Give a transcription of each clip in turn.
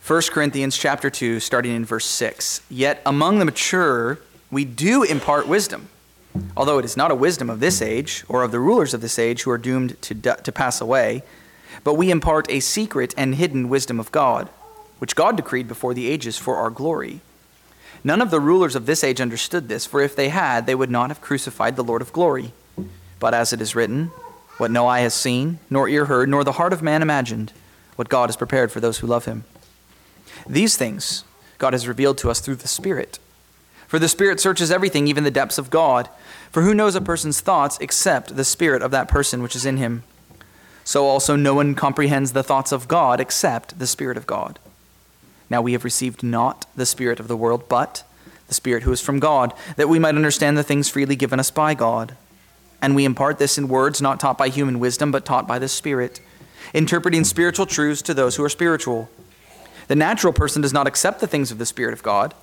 1 Corinthians chapter 2, starting in verse 6. Yet among the mature we do impart wisdom, although it is not a wisdom of this age or of the rulers of this age who are doomed to pass away, but we impart a secret and hidden wisdom of God, which God decreed before the ages for our glory. None of the rulers of this age understood this, for if they had, they would not have crucified the Lord of glory. But as it is written, what no eye has seen, nor ear heard, nor the heart of man imagined, what God has prepared for those who love him. These things God has revealed to us through the Spirit. For the Spirit searches everything, even the depths of God. For who knows a person's thoughts except the spirit of that person which is in him? So also no one comprehends the thoughts of God except the Spirit of God. Now we have received not the spirit of the world, but the Spirit who is from God, that we might understand the things freely given us by God. And we impart this in words not taught by human wisdom, but taught by the Spirit, interpreting spiritual truths to those who are spiritual. The natural person does not accept the things of the Spirit of God,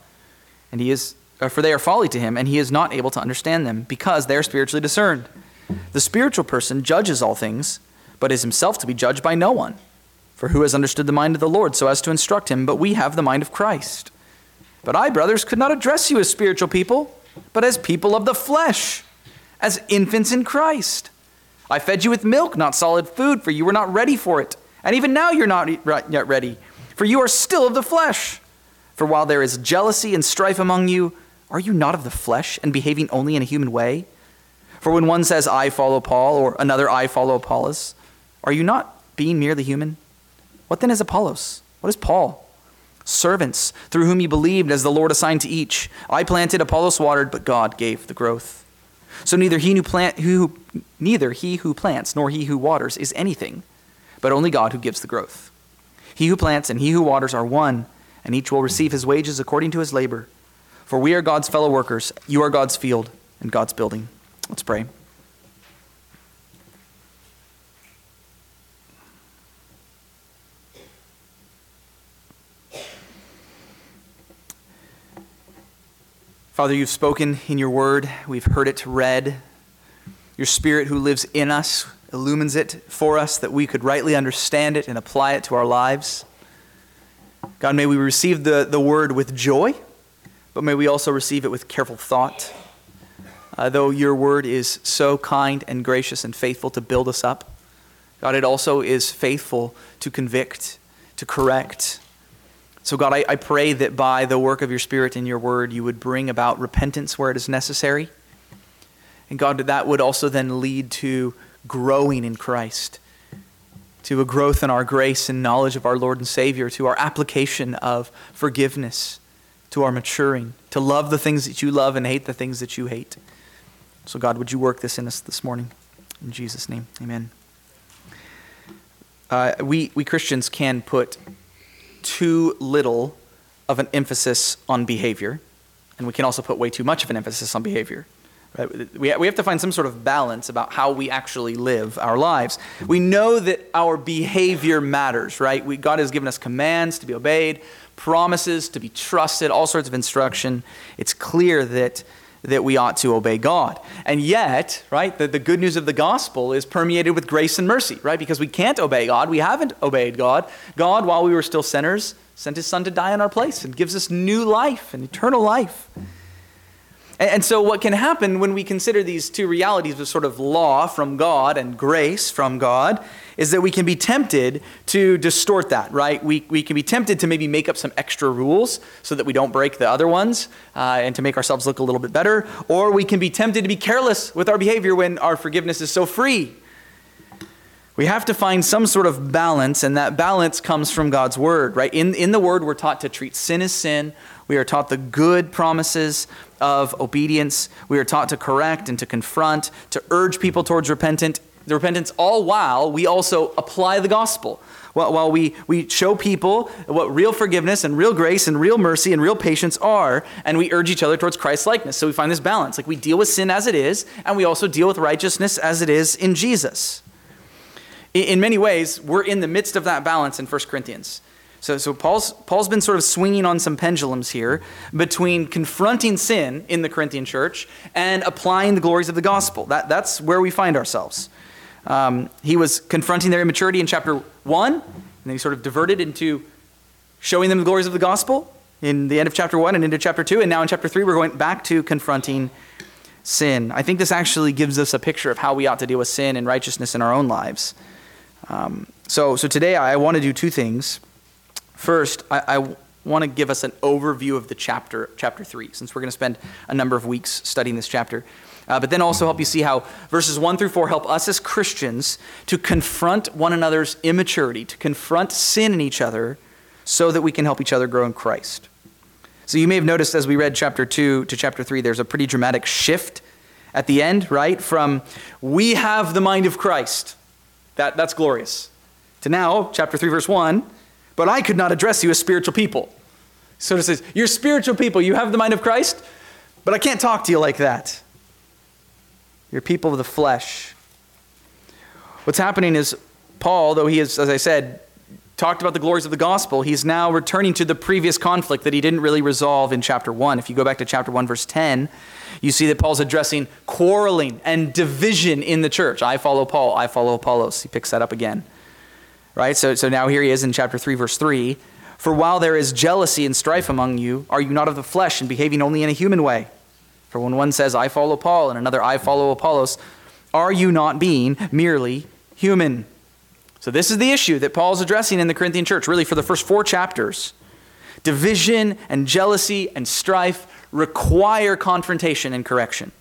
for they are folly to him, and he is not able to understand them, because they are spiritually discerned. The spiritual person judges all things, but is himself to be judged by no one. For who has understood the mind of the Lord so as to instruct him? But we have the mind of Christ. But I, brothers, could not address you as spiritual people, but as people of the flesh, as infants in Christ. I fed you with milk, not solid food, for you were not ready for it. And even now you're not yet ready, for you are still of the flesh. For while there is jealousy and strife among you, are you not of the flesh and behaving only in a human way? For when one says, I follow Paul, or another, I follow Apollos, are you not being merely human? What then is Apollos? What is Paul? Servants, through whom you believed as the Lord assigned to each. I planted, Apollos watered, but God gave the growth. So neither he who plants nor he who waters is anything, but only God who gives the growth. He who plants and he who waters are one, and each will receive his wages according to his labor. For we are God's fellow workers, you are God's field and God's building. Let's pray. Father, you've spoken in your word. We've heard it read. Your Spirit who lives in us illumines it for us that we could rightly understand it and apply it to our lives. God, may we receive the word with joy, but may we also receive it with careful thought. Though your word is so kind and gracious and faithful to build us up, God, it also is faithful to convict, to correct. So God, I pray that by the work of your Spirit in your word, you would bring about repentance where it is necessary. And God, that would also then lead to growing in Christ, to a growth in our grace and knowledge of our Lord and Savior, to our application of forgiveness, to our maturing, to love the things that you love and hate the things that you hate. So God, would you work this in us this morning? In Jesus' name, amen. We Christians can put too little of an emphasis on behavior, and we can also put way too much of an emphasis on behavior. Right? We have to find some sort of balance about how we actually live our lives. We know that our behavior matters, right? God has given us commands to be obeyed, promises to be trusted, all sorts of instruction. It's clear that we ought to obey God. And yet, right, the good news of the gospel is permeated with grace and mercy, right? Because we can't obey God. We haven't obeyed God. God, while we were still sinners, sent his Son to die in our place and gives us new life and eternal life. And so what can happen when we consider these two realities of sort of law from God and grace from God is that we can be tempted to distort that, right? We can be tempted to maybe make up some extra rules so that we don't break the other ones and to make ourselves look a little bit better. Or we can be tempted to be careless with our behavior when our forgiveness is so free. We have to find some sort of balance, and that balance comes from God's word, right? In the word, we're taught to treat sin as sin. We are taught the good promises of obedience. We are taught to correct and to confront, to urge people towards repentance, all while we also apply the gospel. While we show people what real forgiveness and real grace and real mercy and real patience are, and we urge each other towards Christ's likeness. So we find this balance. Like we deal with sin as it is, and we also deal with righteousness as it is in Jesus. In many ways, we're in the midst of that balance in 1 Corinthians. So Paul's been sort of swinging on some pendulums here between confronting sin in the Corinthian church and applying the glories of the gospel. That's where we find ourselves. He was confronting their immaturity in chapter 1, and then he sort of diverted into showing them the glories of the gospel in the end of chapter 1 and into chapter 2. And now in chapter 3, we're going back to confronting sin. I think this actually gives us a picture of how we ought to deal with sin and righteousness in our own lives. So today I want to do two things. First, I want to give us an overview of the chapter 3, since we're going to spend a number of weeks studying this chapter. But then also help you see how verses 1 through 4 help us as Christians to confront one another's immaturity, to confront sin in each other so that we can help each other grow in Christ. So you may have noticed as we read chapter 2 to chapter 3, there's a pretty dramatic shift at the end, right? From we have the mind of Christ. That's glorious. To now, chapter 3, verse 1, but I could not address you as spiritual people. So it says, you're spiritual people, you have the mind of Christ, but I can't talk to you like that. You're people of the flesh. What's happening is Paul, though he has, as I said, talked about the glories of the gospel, he's now returning to the previous conflict that he didn't really resolve in chapter 1. If you go back to chapter 1, verse 10, you see that Paul's addressing quarreling and division in the church. I follow Paul, I follow Apollos. He picks that up again. Right? So now here he is in chapter 3, verse 3. For while there is jealousy and strife among you, are you not of the flesh and behaving only in a human way? For when one says, I follow Paul, and another, I follow Apollos, are you not being merely human? So this is the issue that Paul's addressing in the Corinthian church, really for the first 4 chapters. Division and jealousy and strife require confrontation and correction.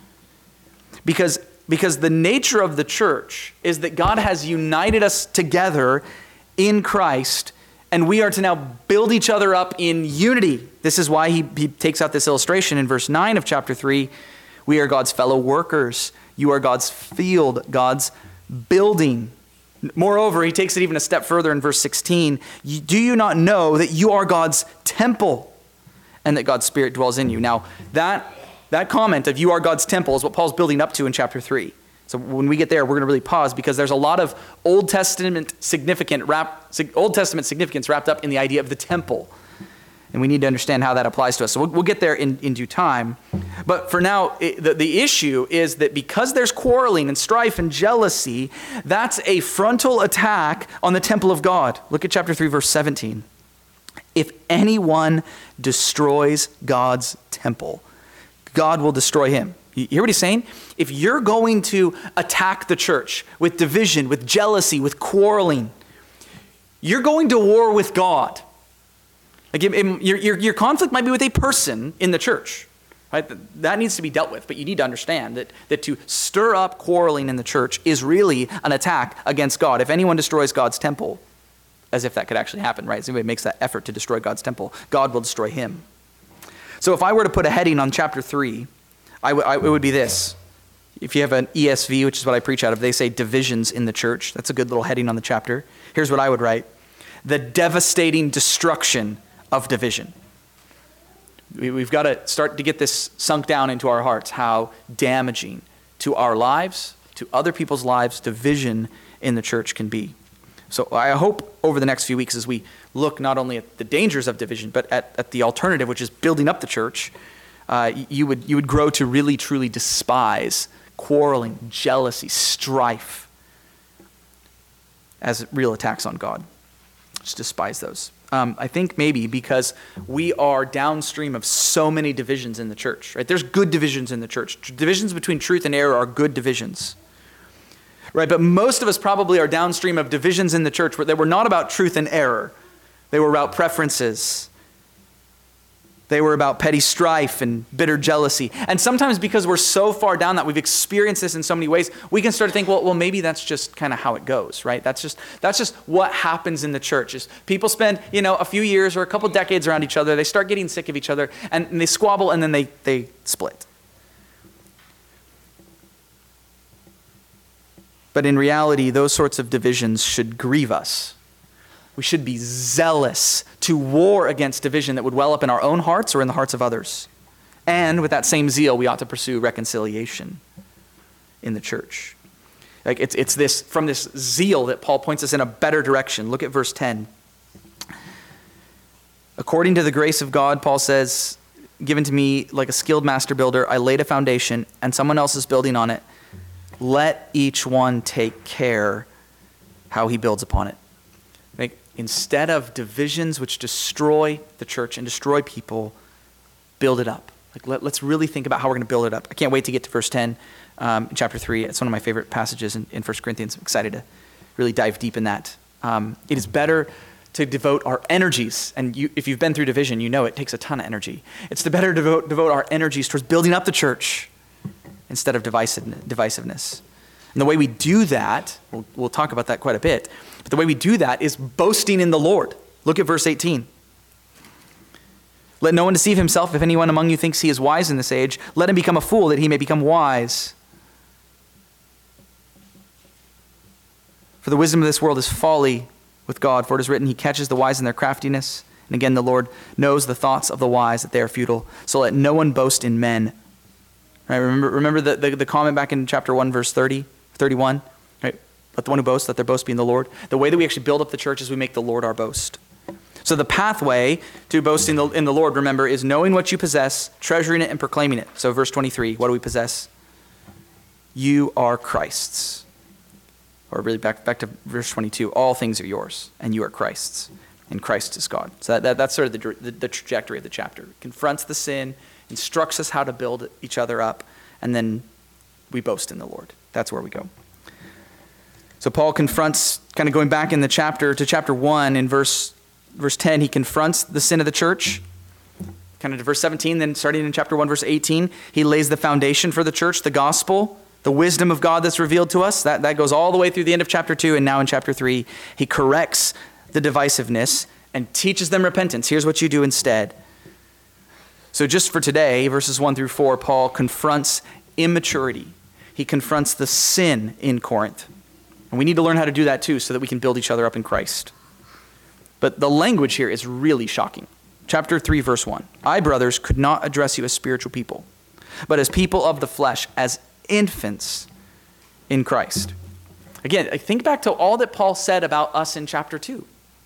Because the nature of the church is that God has united us together in Christ, and we are to now build each other up in unity. This is why he takes out this illustration in verse 9 of chapter 3. We are God's fellow workers. You are God's field, God's building. Moreover, he takes it even a step further in verse 16. Do you not know that you are God's temple and that God's Spirit dwells in you? Now, that comment of you are God's temple is what Paul's building up to in chapter 3. So when we get there, we're going to really pause because there's a lot of Old Testament significance wrapped up in the idea of the temple. And we need to understand how that applies to us. So we'll get there in due time. But for now, the issue is that because there's quarreling and strife and jealousy, that's a frontal attack on the temple of God. Look at chapter 3, verse 17. If anyone destroys God's temple, God will destroy him. You hear what he's saying? If you're going to attack the church with division, with jealousy, with quarreling, you're going to war with God. Like your conflict might be with a person in the church, right? That needs to be dealt with, but you need to understand that to stir up quarreling in the church is really an attack against God. If anyone destroys God's temple, as if that could actually happen, right? If anybody makes that effort to destroy God's temple, God will destroy him. So if I were to put a heading on chapter 3, it would be this. If you have an ESV, which is what I preach out of, they say divisions in the church. That's a good little heading on the chapter. Here's what I would write. The devastating destruction of division. We've got to start to get this sunk down into our hearts, how damaging to our lives, to other people's lives, division in the church can be. So I hope over the next few weeks as we look not only at the dangers of division, but at the alternative, which is building up the church, you would grow to really, truly despise quarreling, jealousy, strife as real attacks on God. Just despise those. I think maybe because we are downstream of so many divisions in the church, right? There's good divisions in the church. Divisions between truth and error are good divisions, right? But most of us probably are downstream of divisions in the church that were not about truth and error. They were about preferences. They were about petty strife and bitter jealousy. And sometimes because we're so far down that we've experienced this in so many ways, we can start to think, well, maybe that's just kind of how it goes, right? That's just what happens in the church. Is people spend, a few years or a couple decades around each other, they start getting sick of each other, and they squabble, and then they split. But in reality, those sorts of divisions should grieve us. We should be zealous to war against division that would well up in our own hearts or in the hearts of others. And with that same zeal, we ought to pursue reconciliation in the church. Like it's this from this zeal that Paul points us in a better direction. Look at verse 10. According to the grace of God, Paul says, given to me like a skilled master builder, I laid a foundation and someone else is building on it. Let each one take care how he builds upon it. instead of divisions which destroy the church and destroy people, build it up. Let's really think about how we're going to build it up. I can't wait to get to verse 10 in chapter 3. It's one of my favorite passages in 1 Corinthians. I'm excited to really dive deep in that. It is better to devote our energies, and if you've been through division, you know it takes a ton of energy. It's better to devote our energies towards building up the church instead of divisiveness. And the way we do that, we'll talk about that quite a bit, but the way we do that is boasting in the Lord. Look at verse 18. Let no one deceive himself. If anyone among you thinks he is wise in this age, let him become a fool that he may become wise. For the wisdom of this world is folly with God. For it is written, he catches the wise in their craftiness. And again, the Lord knows the thoughts of the wise, that they are futile. So let no one boast in men. Right, remember the comment back in chapter 1, verse 31? Right? Let the one who boasts, let their boast be in the Lord. The way that we actually build up the church is we make the Lord our boast. So the pathway to boasting in the Lord, remember, is knowing what you possess, treasuring it, and proclaiming it. So verse 23, what do we possess? You are Christ's. Or really back to verse 22, all things are yours, and you are Christ's, and Christ is God. So that's sort of the trajectory of the chapter. It confronts the sin, instructs us how to build each other up, and then we boast in the Lord. That's where we go. So Paul confronts, kind of going back in the chapter to chapter 1 in verse 10, he confronts the sin of the church. Kind of to verse 17, then starting in chapter 1, verse 18, he lays the foundation for the church, the gospel, the wisdom of God that's revealed to us. That goes all the way through the end of chapter 2, and now in chapter 3, he corrects the divisiveness and teaches them repentance. Here's what you do instead. So just for today, verses 1 through 4, Paul confronts immaturity. He confronts the sin in Corinth. And we need to learn how to do that too, so that we can build each other up in Christ. But the language here is really shocking. Chapter 3, verse 1. I, brothers, could not address you as spiritual people, but as people of the flesh, as infants in Christ. Again, think back to all that Paul said about us in chapter 2.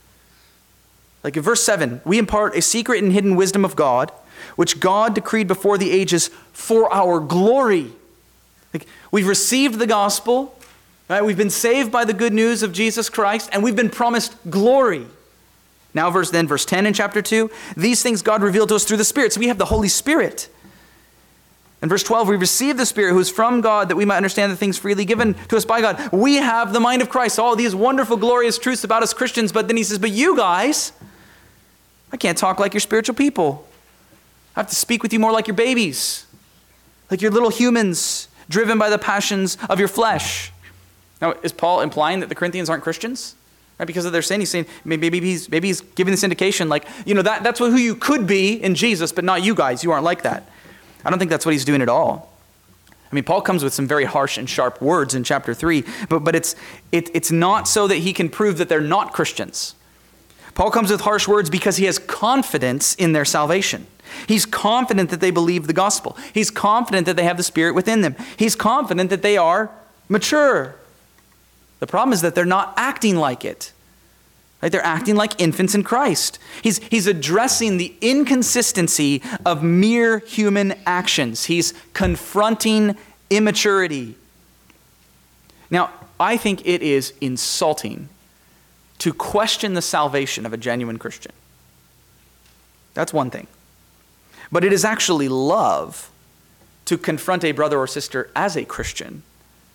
Like in verse 7, we impart a secret and hidden wisdom of God, which God decreed before the ages for our glory. Like, we've received the gospel, right? We've been saved by the good news of Jesus Christ, and we've been promised glory. Now verse 10 in chapter 2, these things God revealed to us through the Spirit. So we have the Holy Spirit. In verse 12, we receive the Spirit who is from God, that we might understand the things freely given to us by God. We have the mind of Christ. All these wonderful, glorious truths about us Christians. But then he says, but you guys, I can't talk like you're spiritual people. I have to speak with you more like your babies, like your little humans driven by the passions of your flesh. Now, is Paul implying that the Corinthians aren't Christians? Right? Because of their sin, he's saying, maybe he's giving this indication like, that's who you could be in Jesus, but not you guys. You aren't like that. I don't think that's what he's doing at all. I mean, Paul comes with some very harsh and sharp words in chapter 3, but it's not so that he can prove that they're not Christians. Paul comes with harsh words because he has confidence in their salvation. He's confident that they believe the gospel. He's confident that they have the Spirit within them. He's confident that they are mature. The problem is that they're not acting like it. Right? They're acting like infants in Christ. He's addressing the inconsistency of mere human actions. He's confronting immaturity. Now, I think it is insulting to question the salvation of a genuine Christian. That's one thing. But it is actually love to confront a brother or sister as a Christian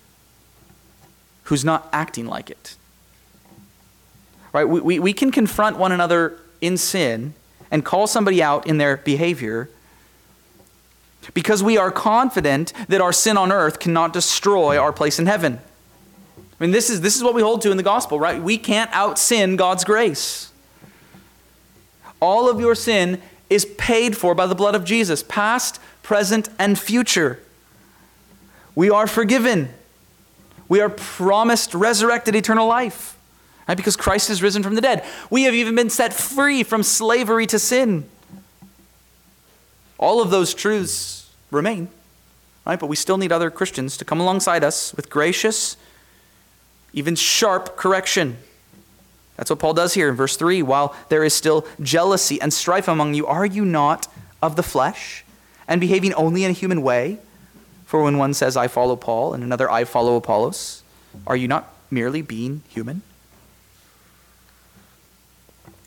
who's not acting like it. Right? We can confront one another in sin and call somebody out in their behavior because we are confident that our sin on earth cannot destroy our place in heaven. I mean, this is what we hold to in the gospel, right? We can't out-sin God's grace. All of your sin is paid for by the blood of Jesus, past, present, and future. We are forgiven. We are promised resurrected eternal life, right? Because Christ is risen from the dead. We have even been set free from slavery to sin. All of those truths remain, right? But we still need other Christians to come alongside us with gracious, even sharp correction. That's what Paul does here in verse 3. While there is still jealousy and strife among you, are you not of the flesh and behaving only in a human way? For when one says, I follow Paul, and another, I follow Apollos, are you not merely being human?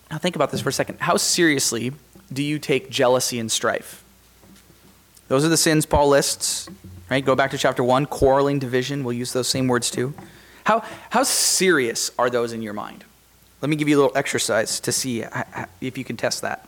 Now think about this for a second. How seriously do you take jealousy and strife? Those are the sins Paul lists, right? Go back to chapter 1, quarreling, division. We'll use those same words too. How serious are those in your mind? Let me give you a little exercise to see if you can test that.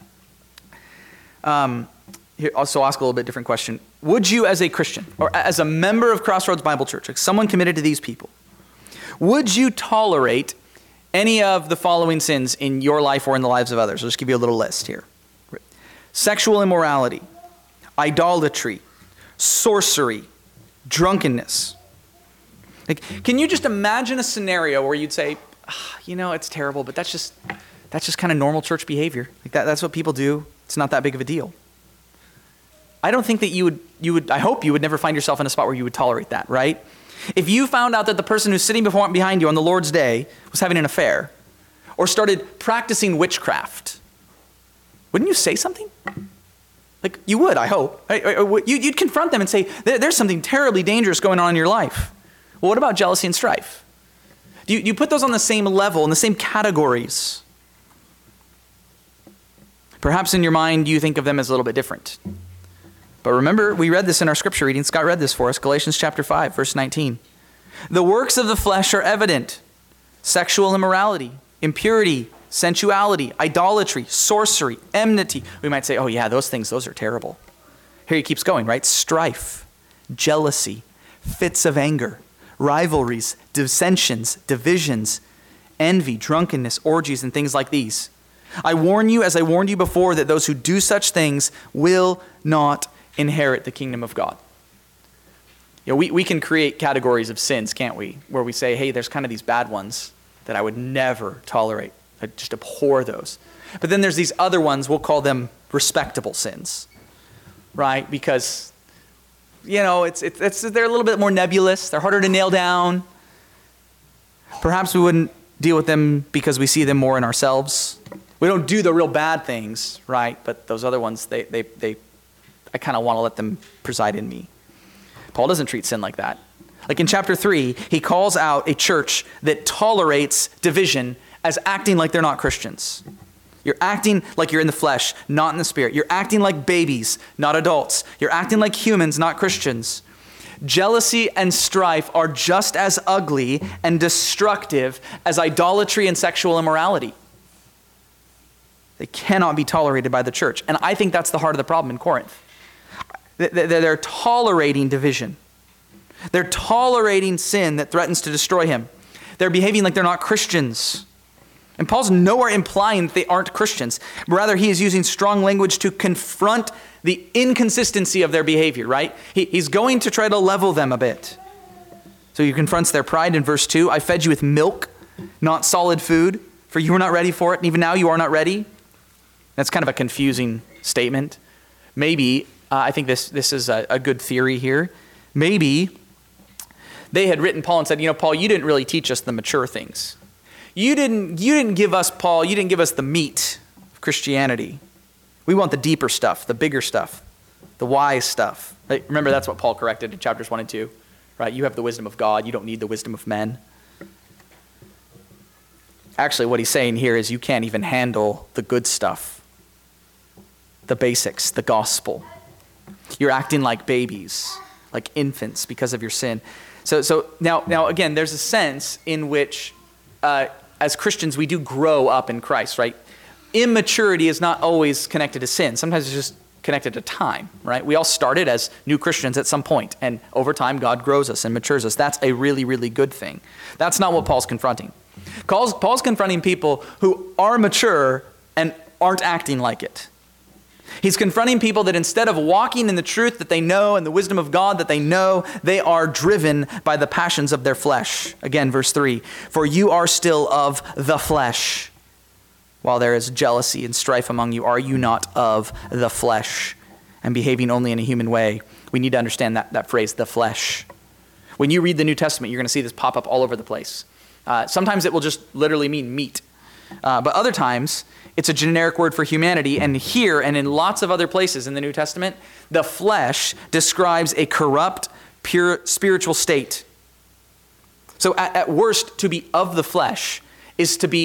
Here, also ask a little bit different question. Would you, as a Christian, or as a member of Crossroads Bible Church, like someone committed to these people, would you tolerate any of the following sins in your life or in the lives of others? I'll just give you a little list here. Sexual immorality, idolatry, sorcery, drunkenness. Like, can you just imagine a scenario where you'd say, it's terrible, but that's just kind of normal church behavior. Like that's what people do. It's not that big of a deal. I don't think that you would, I hope you would never find yourself in a spot where you would tolerate that, right? If you found out that the person who's sitting behind you on the Lord's day was having an affair or started practicing witchcraft, wouldn't you say something? Like you would, I hope. You'd confront them and say, there's something terribly dangerous going on in your life. Well, what about jealousy and strife? Do you put those on the same level, in the same categories? Perhaps in your mind you think of them as a little bit different. But remember, we read this in our scripture reading. Scott read this for us, Galatians chapter 5, verse 19. The works of the flesh are evident: sexual immorality, impurity, sensuality, idolatry, sorcery, enmity. We might say, oh yeah, those are terrible. Here he keeps going, right? Strife, jealousy, fits of anger, rivalries, dissensions, divisions, envy, drunkenness, orgies, and things like these. I warn you, as I warned you before, that those who do such things will not inherit the kingdom of God. We can create categories of sins, can't we? Where we say, hey, there's kind of these bad ones that I would never tolerate. I just abhor those. But then there's these other ones, we'll call them respectable sins, right? Because, they're a little bit more nebulous. They're harder to nail down. Perhaps we wouldn't deal with them because we see them more in ourselves. We don't do the real bad things, right? But those other ones, I kind of want to let them preside in me. Paul doesn't treat sin like that. Like in chapter 3, he calls out a church that tolerates division as acting like they're not Christians. You're acting like you're in the flesh, not in the spirit. You're acting like babies, not adults. You're acting like humans, not Christians. Jealousy and strife are just as ugly and destructive as idolatry and sexual immorality. They cannot be tolerated by the church. And I think that's the heart of the problem in Corinth. They're tolerating division. They're tolerating sin that threatens to destroy him. They're behaving like they're not Christians. And Paul's nowhere implying that they aren't Christians. Rather, he is using strong language to confront the inconsistency of their behavior, right? He's going to try to level them a bit. So he confronts their pride in verse 2. I fed you with milk, not solid food, for you were not ready for it, and even now you are not ready. That's kind of a confusing statement. Maybe, I think this is a good theory here. Maybe they had written Paul and said, Paul, you didn't really teach us the mature things. You didn't give us, Paul, you didn't give us the meat of Christianity. We want the deeper stuff, the bigger stuff, the wise stuff. Right? Remember, that's what Paul corrected in chapters 1 and 2. Right? You have the wisdom of God. You don't need the wisdom of men. Actually, what he's saying here is you can't even handle the good stuff, the basics, the gospel. You're acting like babies, like infants because of your sin. So now again, there's a sense in which as Christians, we do grow up in Christ, right? Immaturity is not always connected to sin. Sometimes it's just connected to time, right? We all started as new Christians at some point, and over time, God grows us and matures us. That's a really, really good thing. That's not what Paul's confronting. Paul's confronting people who are mature and aren't acting like it. He's confronting people that instead of walking in the truth that they know and the wisdom of God that they know, they are driven by the passions of their flesh. Again, verse 3, for you are still of the flesh. While there is jealousy and strife among you, are you not of the flesh and behaving only in a human way? We need to understand that phrase, the flesh. When you read the New Testament, you're going to see this pop up all over the place. Sometimes it will just literally mean meat. But other times, it's a generic word for humanity. And here and in lots of other places in the New Testament, the flesh describes a corrupt, pure spiritual state. So at worst, to be of the flesh is to be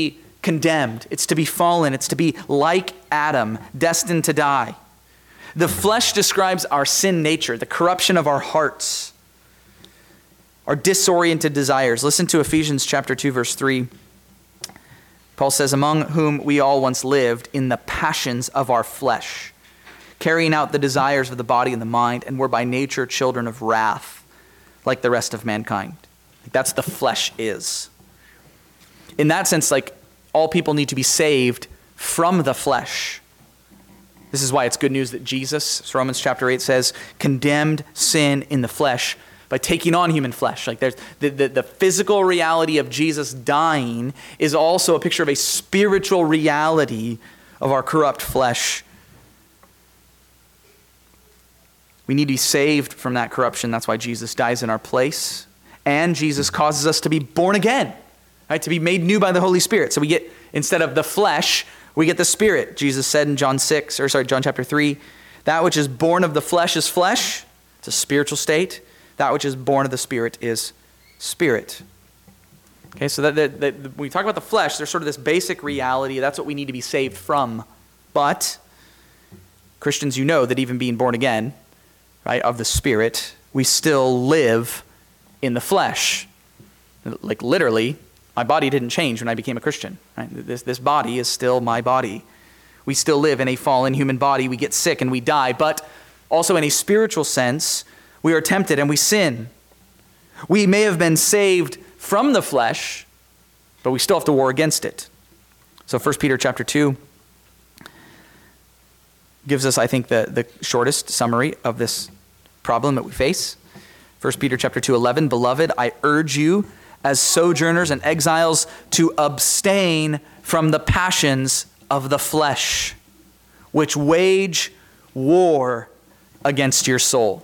condemned. It's to be fallen. It's to be like Adam, destined to die. The flesh describes our sin nature, the corruption of our hearts, our disoriented desires. Listen to Ephesians chapter 2, verse 3. Paul says, among whom we all once lived in the passions of our flesh, carrying out the desires of the body and the mind, and were by nature children of wrath, like the rest of mankind. That's the flesh is. In that sense, like, all people need to be saved from the flesh. This is why it's good news that Jesus, as Romans chapter 8 says, condemned sin in the flesh by taking on human flesh. Like, there's the physical reality of Jesus dying is also a picture of a spiritual reality of our corrupt flesh. We need to be saved from that corruption. That's why Jesus dies in our place. And Jesus causes us to be born again, right? To be made new by the Holy Spirit. So we get, instead of the flesh, we get the Spirit. Jesus said in John chapter 3, that which is born of the flesh is flesh. It's a spiritual state. That which is born of the Spirit is spirit. Okay, so that when we talk about the flesh, there's sort of this basic reality. That's what we need to be saved from. But Christians, you know that even being born again, right, of the Spirit, we still live in the flesh. Like, literally, my body didn't change when I became a Christian. Right? This body is still my body. We still live in a fallen human body. We get sick and we die. But also in a spiritual sense, we are tempted and we sin. We may have been saved from the flesh, but we still have to war against it. So 1 Peter chapter 2 gives us, I think, the shortest summary of this problem that we face. 1 Peter chapter 2:11, beloved, I urge you as sojourners and exiles to abstain from the passions of the flesh, which wage war against your soul.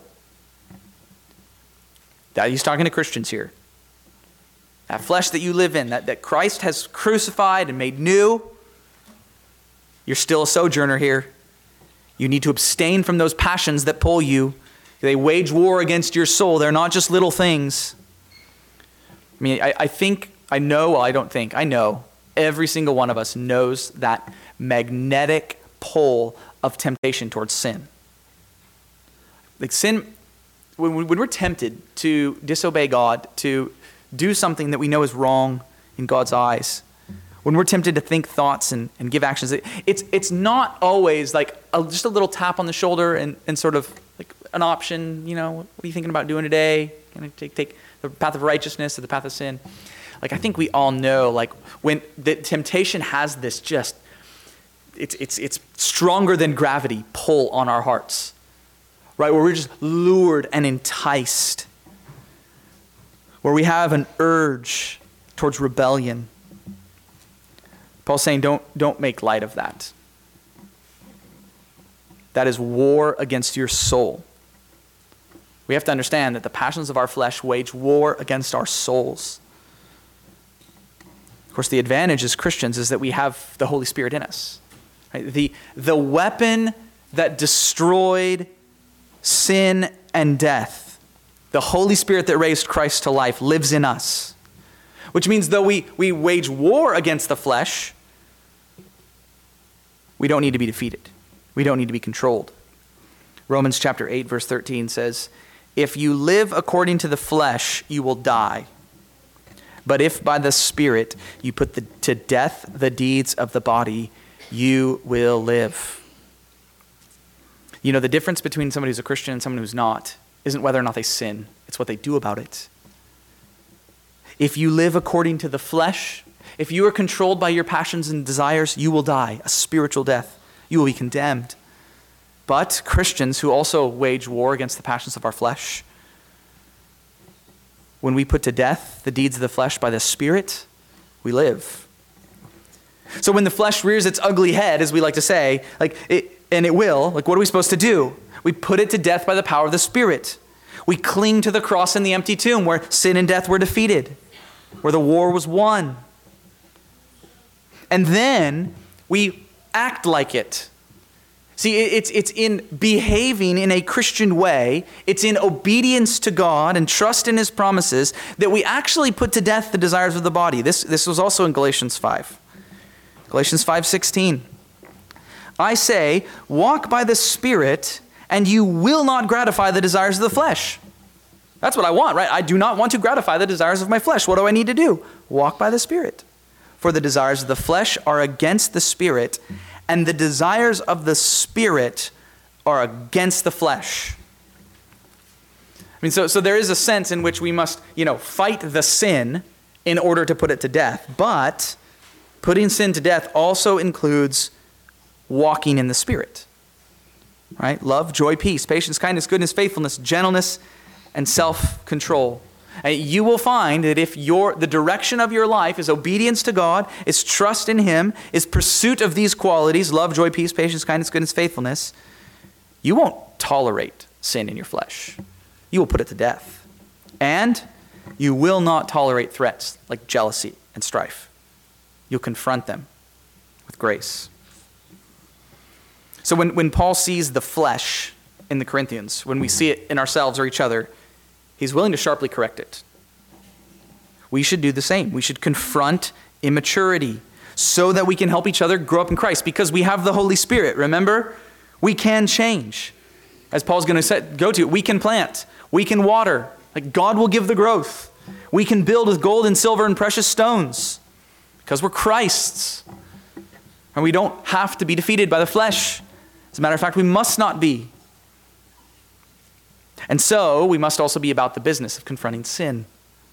That he's talking to Christians here. That flesh that you live in, that Christ has crucified and made new, you're still a sojourner here. You need to abstain from those passions that pull you. They wage war against your soul. They're not just little things. I mean, I know every single one of us knows that magnetic pull of temptation towards sin. Like sin, when we're tempted to disobey God, to do something that we know is wrong in God's eyes, when we're tempted to think thoughts and give actions, it's not always like just a little tap on the shoulder and sort of like an option, you know, what are you thinking about doing today? Can I take the path of righteousness or the path of sin? Like, I think we all know, like, when the temptation has this just, it's stronger than gravity pull on our hearts, right? Where we're just lured and enticed, where we have an urge towards rebellion. Paul's saying, don't make light of that. That is war against your soul. We have to understand that the passions of our flesh wage war against our souls. Of course, the advantage as Christians is that we have the Holy Spirit in us. Right? The weapon that destroyed sin and death, the Holy Spirit that raised Christ to life, lives in us. Which means though we wage war against the flesh, we don't need to be defeated. We don't need to be controlled. Romans chapter 8, verse 13 says, if you live according to the flesh, you will die. But if by the Spirit you put to death the deeds of the body, you will live. You know, the difference between somebody who's a Christian and someone who's not isn't whether or not they sin. It's what they do about it. If you live according to the flesh, if you are controlled by your passions and desires, you will die a spiritual death. You will be condemned. But Christians who also wage war against the passions of our flesh, when we put to death the deeds of the flesh by the Spirit, we live. So when the flesh rears its ugly head, as we like to say, and it will, what are we supposed to do? We put it to death by the power of the Spirit. We cling to the cross and the empty tomb where sin and death were defeated, where the war was won. And then we act like it. See, it's in behaving in a Christian way, it's in obedience to God and trust in His promises that we actually put to death the desires of the body. This was also in Galatians 5. Galatians 5:16. I say, walk by the Spirit, and you will not gratify the desires of the flesh. That's what I want, right? I do not want to gratify the desires of my flesh. What do I need to do? Walk by the Spirit. For the desires of the flesh are against the Spirit, and the desires of the Spirit are against the flesh. I mean, so there is a sense in which we must, fight the sin in order to put it to death. But putting sin to death also includes walking in the Spirit. Right? Love, joy, peace, patience, kindness, goodness, faithfulness, gentleness, and self-control. And you will find that if the direction of your life is obedience to God, is trust in Him, is pursuit of these qualities, love, joy, peace, patience, kindness, goodness, faithfulness, you won't tolerate sin in your flesh. You will put it to death. And you will not tolerate threats like jealousy and strife. You'll confront them with grace. So when Paul sees the flesh in the Corinthians, when we see it in ourselves or each other, he's willing to sharply correct it. We should do the same. We should confront immaturity so that we can help each other grow up in Christ, because we have the Holy Spirit. Remember? We can change. As Paul's going to go to, we can plant, we can water. Like, God will give the growth. We can build with gold and silver and precious stones because we're Christ's. And we don't have to be defeated by the flesh. As a matter of fact, we must not be. And so, we must also be about the business of confronting sin.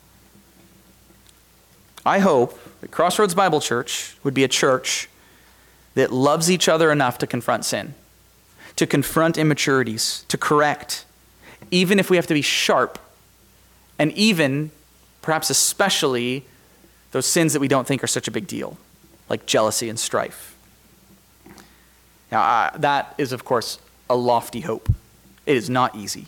I hope that Crossroads Bible Church would be a church that loves each other enough to confront sin, to confront immaturities, to correct, even if we have to be sharp, and even, perhaps especially, those sins that we don't think are such a big deal, like jealousy and strife. Now, that is, of course, a lofty hope. It is not easy.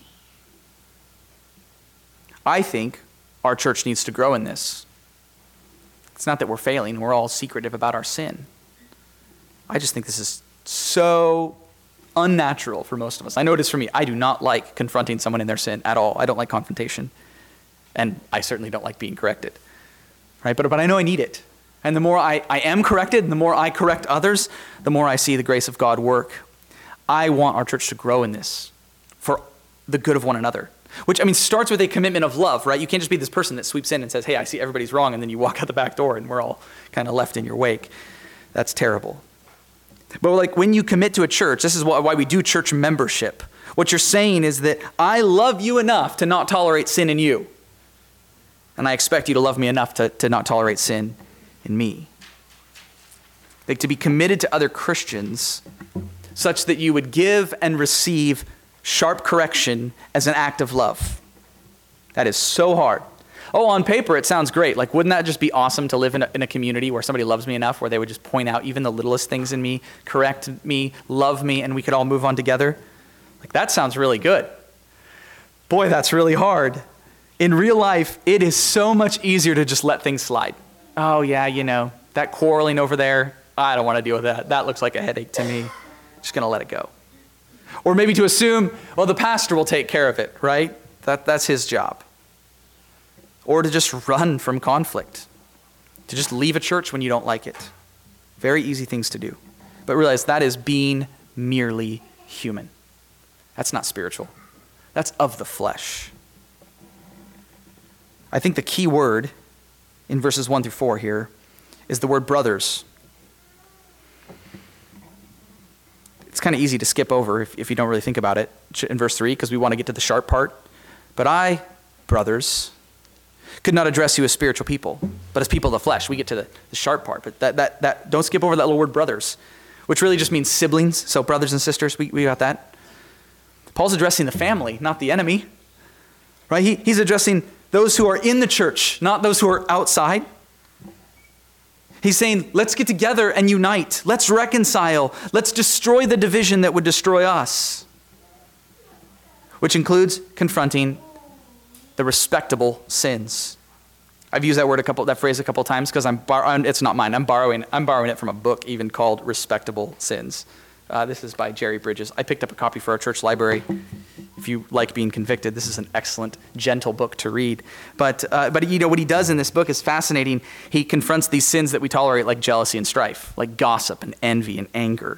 I think our church needs to grow in this. It's not that we're failing. We're all secretive about our sin. I just think this is so unnatural for most of us. I know it is for me. I do not like confronting someone in their sin at all. I don't like confrontation. And I certainly don't like being corrected. Right? But I know I need it. And the more I am corrected, and the more I correct others, the more I see the grace of God work. I want our church to grow in this for the good of one another. Which, starts with a commitment of love, right? You can't just be this person that sweeps in and says, hey, I see everybody's wrong, and then you walk out the back door and we're all kind of left in your wake. That's terrible. But when you commit to a church, this is why we do church membership. What you're saying is that I love you enough to not tolerate sin in you. And I expect you to love me enough to not tolerate sin in me. Like, to be committed to other Christians such that you would give and receive sharp correction as an act of love. That is so hard. Oh, on paper it sounds great. Like, wouldn't that just be awesome to live in a community where somebody loves me enough where they would just point out even the littlest things in me, correct me, love me, and we could all move on together? Like, that sounds really good. Boy, that's really hard. In real life, it is so much easier to just let things slide. Oh yeah, that quarreling over there, I don't want to deal with that. That looks like a headache to me. Just going to let it go. Or maybe to assume, well, the pastor will take care of it, right? That's his job. Or to just run from conflict. To just leave a church when you don't like it. Very easy things to do. But realize that is being merely human. That's not spiritual. That's of the flesh. I think the key word in verses 1 through 4 here is the word brothers. It's kind of easy to skip over if you don't really think about it in verse 3, because we want to get to the sharp part. But I, brothers, could not address you as spiritual people, but as people of the flesh. We get to the sharp part. But that don't skip over that little word brothers, which really just means siblings. So brothers and sisters, we got that. Paul's addressing the family, not the enemy. Right? He's addressing those who are in the church, not those who are outside. He's saying, let's get together and unite. Let's reconcile. Let's destroy the division that would destroy us. Which includes confronting the respectable sins. I've used that phrase a couple times because it's not mine. I'm borrowing it from a book even called Respectable Sins. This is by Jerry Bridges. I picked up a copy for our church library. If you like being convicted, this is an excellent, gentle book to read. But you know, what he does in this book is fascinating. He confronts these sins that we tolerate, like jealousy and strife, like gossip and envy and anger.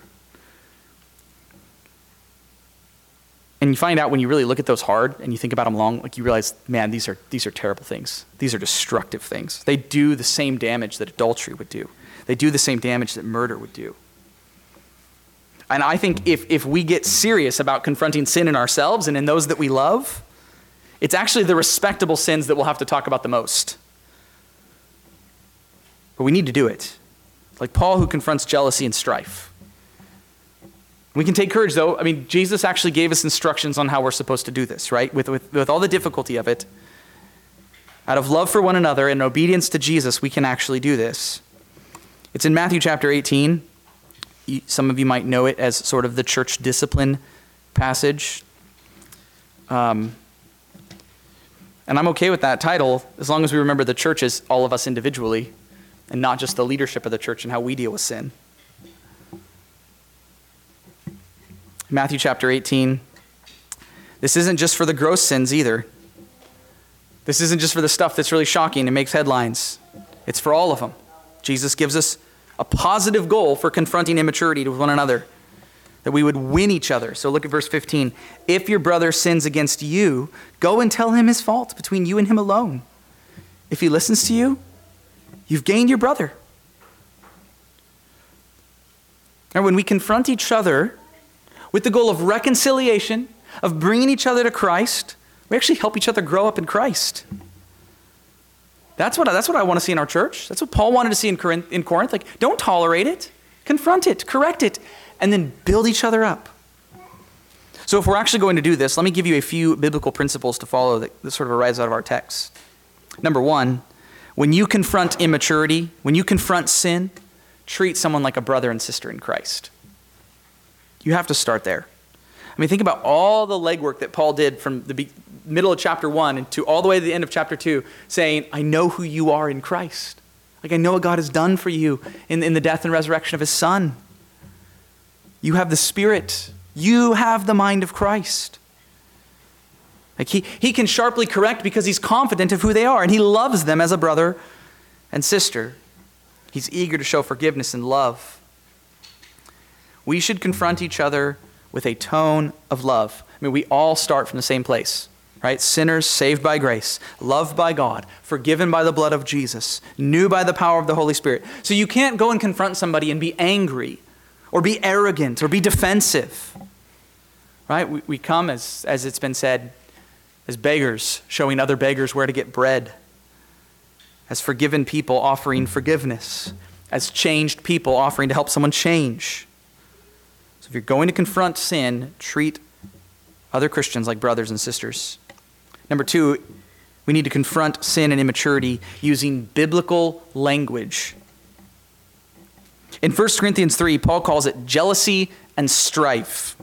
And you find out when you really look at those hard and you think about them long, like you realize, man, these are terrible things. These are destructive things. They do the same damage that adultery would do. They do the same damage that murder would do. And I think if we get serious about confronting sin in ourselves and in those that we love, it's actually the respectable sins that we'll have to talk about the most. But we need to do it. Like Paul, who confronts jealousy and strife. We can take courage, though. I mean, Jesus actually gave us instructions on how we're supposed to do this, right? With all the difficulty of it. Out of love for one another and obedience to Jesus, we can actually do this. It's in Matthew chapter 18. Some of you might know it as sort of the church discipline passage. And I'm okay with that title as long as we remember the church is all of us individually and not just the leadership of the church and how we deal with sin. Matthew chapter 18. This isn't just for the gross sins either. This isn't just for the stuff that's really shocking and makes headlines. It's for all of them. Jesus gives us a positive goal for confronting immaturity with one another, that we would win each other. So look at verse 15. If your brother sins against you, go and tell him his fault between you and him alone. If he listens to you, you've gained your brother. And when we confront each other with the goal of reconciliation, of bringing each other to Christ, we actually help each other grow up in Christ. That's what I want to see in our church. That's what Paul wanted to see in Corinth. Like, don't tolerate it. Confront it. Correct it. And then build each other up. So if we're actually going to do this, let me give you a few biblical principles to follow that sort of arise out of our text. Number one, when you confront immaturity, when you confront sin, treat someone like a brother and sister in Christ. You have to start there. I mean, think about all the legwork that Paul did from the middle of chapter 1 and to all the way to the end of chapter 2, saying, I know who you are in Christ. Like, I know what God has done for you in the death and resurrection of his Son. You have the Spirit. You have the mind of Christ. Like, he can sharply correct because he's confident of who they are, and he loves them as a brother and sister. He's eager to show forgiveness and love. We should confront each other with a tone of love. I mean, we all start from the same place, right? Sinners saved by grace, loved by God, forgiven by the blood of Jesus, new by the power of the Holy Spirit. So you can't go and confront somebody and be angry or be arrogant or be defensive, right? We come, as it's been said, as beggars, showing other beggars where to get bread, as forgiven people offering forgiveness, as changed people offering to help someone change. So if you're going to confront sin, treat other Christians like brothers and sisters. Number two, we need to confront sin and immaturity using biblical language. In 1 Corinthians 3, Paul calls it jealousy and strife.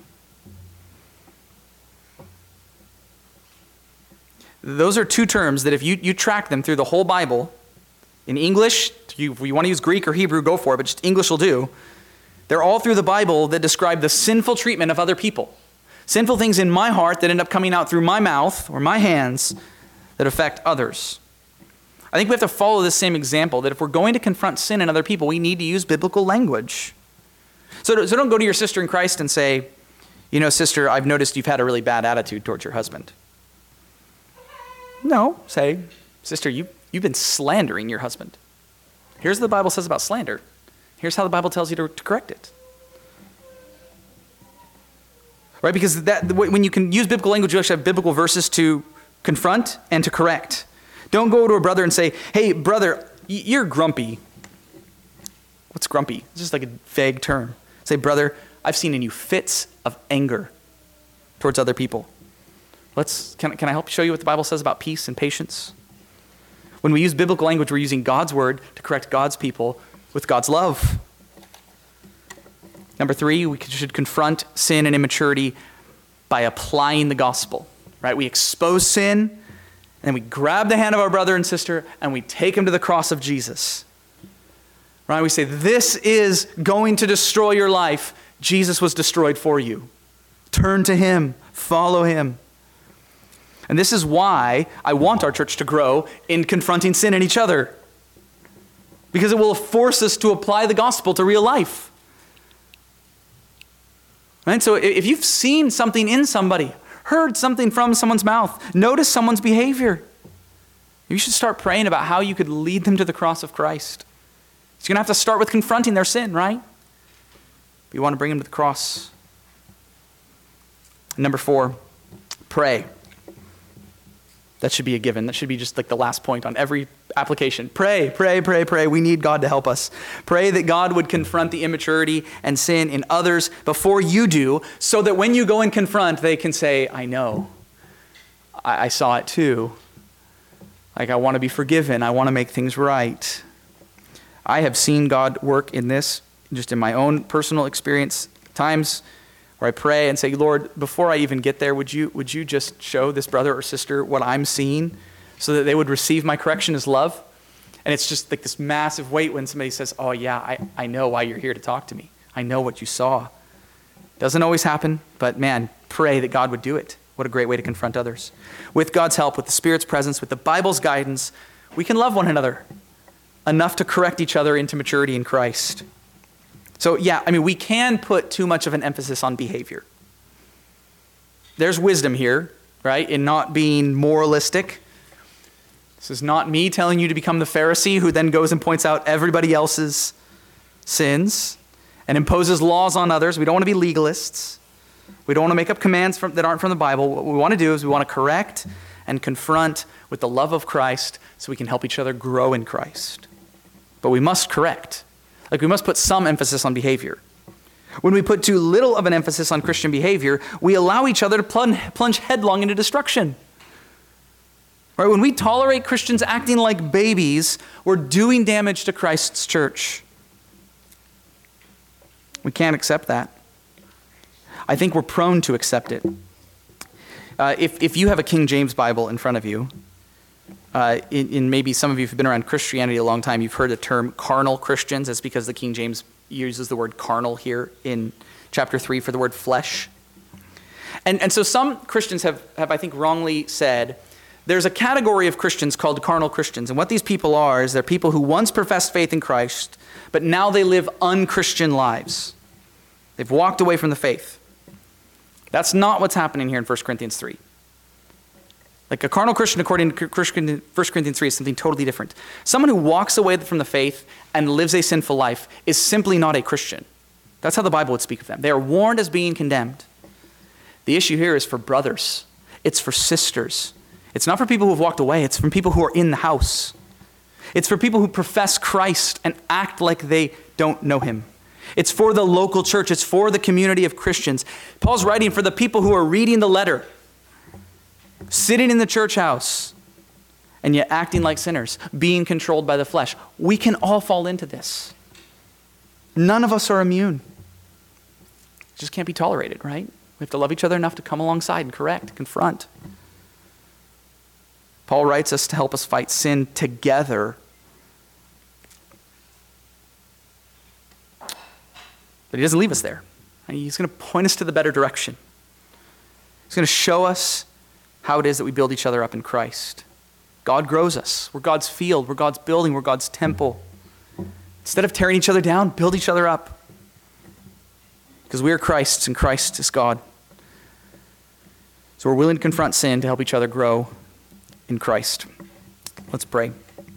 Those are two terms that if you track them through the whole Bible, in English, if you want to use Greek or Hebrew, go for it, but just English will do. They're all through the Bible that describe the sinful treatment of other people. Sinful things in my heart that end up coming out through my mouth or my hands that affect others. I think we have to follow this same example, that if we're going to confront sin in other people, we need to use biblical language. So don't go to your sister in Christ and say, you know, sister, I've noticed you've had a really bad attitude towards your husband. No, say, sister, you've been slandering your husband. Here's what the Bible says about slander. Here's how the Bible tells you to correct it. Right? Because when you can use biblical language, you actually have biblical verses to confront and to correct. Don't go to a brother and say, hey, brother, you're grumpy. What's grumpy? It's just like a vague term. Say, brother, I've seen in you fits of anger towards other people. Can I help show you what the Bible says about peace and patience? When we use biblical language, we're using God's word to correct God's people with God's love. Number three, we should confront sin and immaturity by applying the gospel. Right? We expose sin, and then we grab the hand of our brother and sister, and we take them to the cross of Jesus. Right? We say, this is going to destroy your life. Jesus was destroyed for you. Turn to him. Follow him. And this is why I want our church to grow in confronting sin in each other. Because it will force us to apply the gospel to real life. Right? So if you've seen something in somebody, heard something from someone's mouth, noticed someone's behavior, you should start praying about how you could lead them to the cross of Christ. So you're going to have to start with confronting their sin, right? But you want to bring them to the cross. Number 4, pray. That should be a given. That should be just like the last point on every application. Pray, pray, pray, pray. We need God to help us. Pray that God would confront the immaturity and sin in others before you do, so that when you go and confront, they can say, I know. I saw it too. Like, I want to be forgiven. I want to make things right. I have seen God work in this, just in my own personal experience, times where I pray and say, Lord, before I even get there, would you just show this brother or sister what I'm seeing so that they would receive my correction as love? And it's just like this massive weight when somebody says, oh yeah, I know why you're here to talk to me. I know what you saw. Doesn't always happen, but man, pray that God would do it. What a great way to confront others. With God's help, with the Spirit's presence, with the Bible's guidance, we can love one another enough to correct each other into maturity in Christ. So yeah, we can put too much of an emphasis on behavior. There's wisdom here, right, in not being moralistic. This is not me telling you to become the Pharisee who then goes and points out everybody else's sins and imposes laws on others. We don't want to be legalists. We don't want to make up commands that aren't from the Bible. What we want to do is we want to correct and confront with the love of Christ so we can help each other grow in Christ. But we must correct. We must put some emphasis on behavior. When we put too little of an emphasis on Christian behavior, we allow each other to plunge headlong into destruction. Right? When we tolerate Christians acting like babies, we're doing damage to Christ's church. We can't accept that. I think we're prone to accept it. If you have a King James Bible in front of you, in maybe some of you who've been around Christianity a long time, you've heard the term carnal Christians. That's because the King James uses the word carnal here in chapter 3 for the word flesh. And so some Christians have, I think, wrongly said, there's a category of Christians called carnal Christians. And what these people are is they're people who once professed faith in Christ, but now they live unchristian lives. They've walked away from the faith. That's not what's happening here in 1 Corinthians 3. Like a carnal Christian, according to 1 Corinthians 3, is something totally different. Someone who walks away from the faith and lives a sinful life is simply not a Christian. That's how the Bible would speak of them. They are warned as being condemned. The issue here is for brothers. It's for sisters. It's not for people who have walked away. It's from people who are in the house. It's for people who profess Christ and act like they don't know him. It's for the local church. It's for the community of Christians. Paul's writing for the people who are reading the letter, sitting in the church house, and yet acting like sinners, being controlled by the flesh. We can all fall into this. None of us are immune. It just can't be tolerated, right? We have to love each other enough to come alongside and correct, confront. Paul writes us to help us fight sin together. But he doesn't leave us there. He's going to point us to the better direction. He's going to show us how it is that we build each other up in Christ. God grows us. We're God's field. We're God's building. We're God's temple. Instead of tearing each other down, build each other up. Because we are Christ's and Christ is God. So we're willing to confront sin to help each other grow in Christ. Let's pray.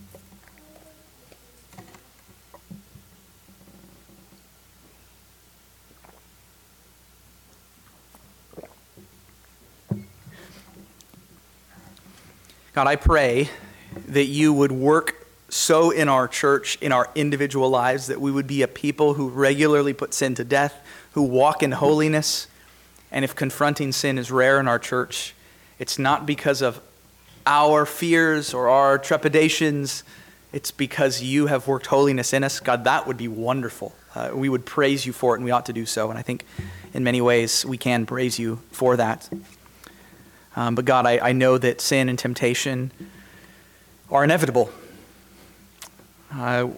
God, I pray that you would work so in our church, in our individual lives, that we would be a people who regularly put sin to death, who walk in holiness. And if confronting sin is rare in our church, it's not because of our fears or our trepidations. It's because you have worked holiness in us. God, that would be wonderful. We would praise you for it, and we ought to do so. And I think in many ways we can praise you for that. But God, I know that sin and temptation are inevitable.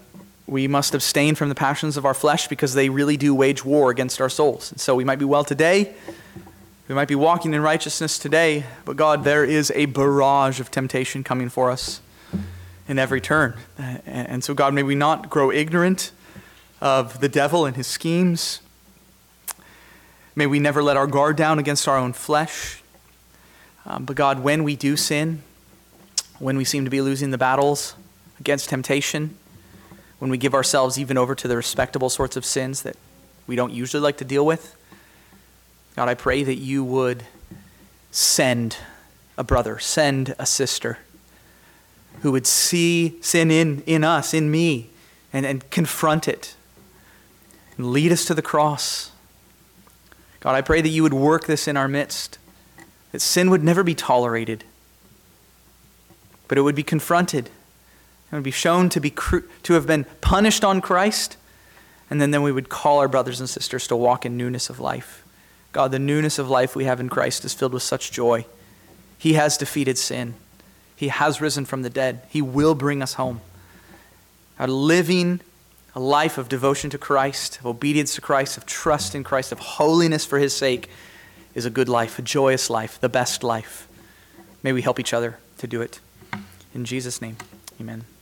we must abstain from the passions of our flesh because they really do wage war against our souls. And so we might be well today, we might be walking in righteousness today, but God, there is a barrage of temptation coming for us in every turn. And so God, may we not grow ignorant of the devil and his schemes. May we never let our guard down against our own flesh. But God, when we do sin, when we seem to be losing the battles against temptation, when we give ourselves even over to the respectable sorts of sins that we don't usually like to deal with, God, I pray that you would send a brother, send a sister who would see sin in us, in me, and confront it and lead us to the cross. God, I pray that you would work this in our midst, that sin would never be tolerated, but it would be confronted. It would be shown to have been punished on Christ, and then we would call our brothers and sisters to walk in newness of life. God, the newness of life we have in Christ is filled with such joy. He has defeated sin. He has risen from the dead. He will bring us home. God, living a life of devotion to Christ, of obedience to Christ, of trust in Christ, of holiness for his sake is a good life, a joyous life, the best life. May we help each other to do it. In Jesus' name, amen.